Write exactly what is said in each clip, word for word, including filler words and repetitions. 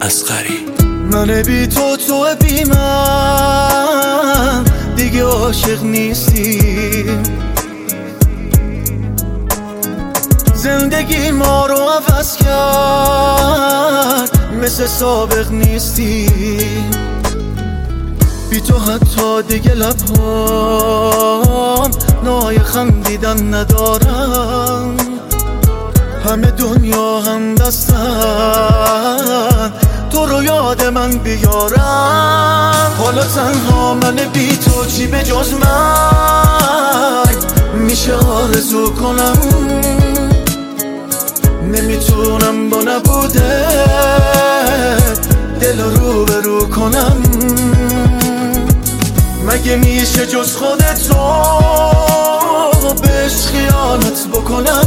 اصغری. من بی تو تو بی من دیگه عاشق نیستیم، زندگی ما رو عوض کرد، مثل سابق نیستیم. بی تو حتی دیگه لبهام نای خندیدن ندارم، همه دنیا هم دستن تو رو یاد من بیارم. حالا تنها من بی تو چی به جز مرگ میشه آرزو کنم، نمیتونم با نبوده دل رو به رو کنم. مگه میشه جز خودتو بهش خیانت بکنم؟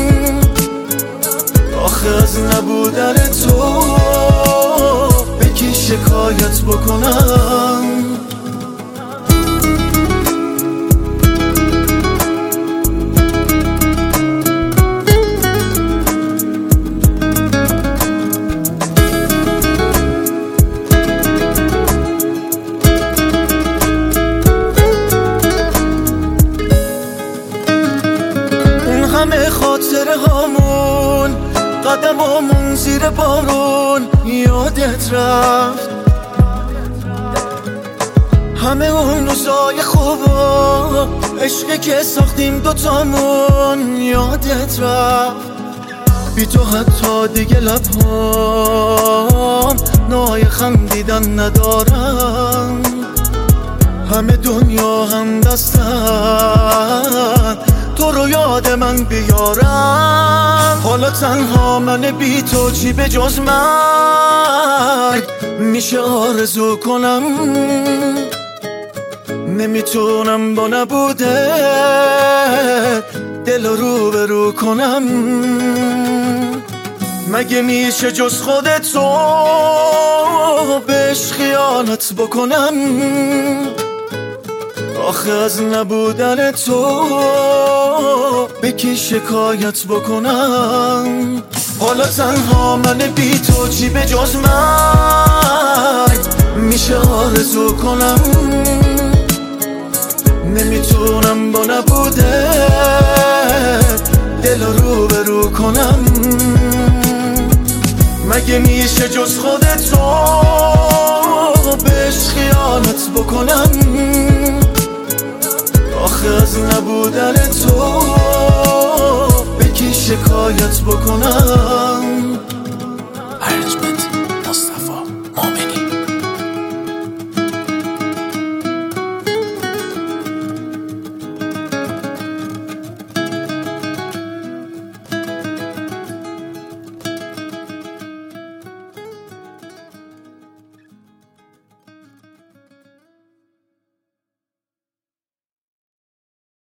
آخه از نبودن تو به کی شکایت بکنم؟ همه خاطره هامون، قدمامون زیر بارون یادت رفت، همه اون روزای خوب و عشقی که ساختیم دوتامون یادت رفت. بی تو حتی دیگه لبهام نای خندیدن ندارم، همه دنیا هم دستن تو رو یاد من بیارم. حالا تنها من بی تو چی به جز مرگ میشه آرزو کنم، نمیتونم با نبوده دل رو به رو کنم. مگه میشه جز خودتو بهش خیانت بکنم؟ آخه از نبودن تو به کی شکایت بکنم؟ حالا تنها من بی تو چی به جز مرگ میشه آرزو کنم، نمیتونم با نبوده دل رو به رو کنم. مگه میشه جز خودتو بهش خیانت بکنم؟ آخه از نبودن تو به کی شکایت بکنم؟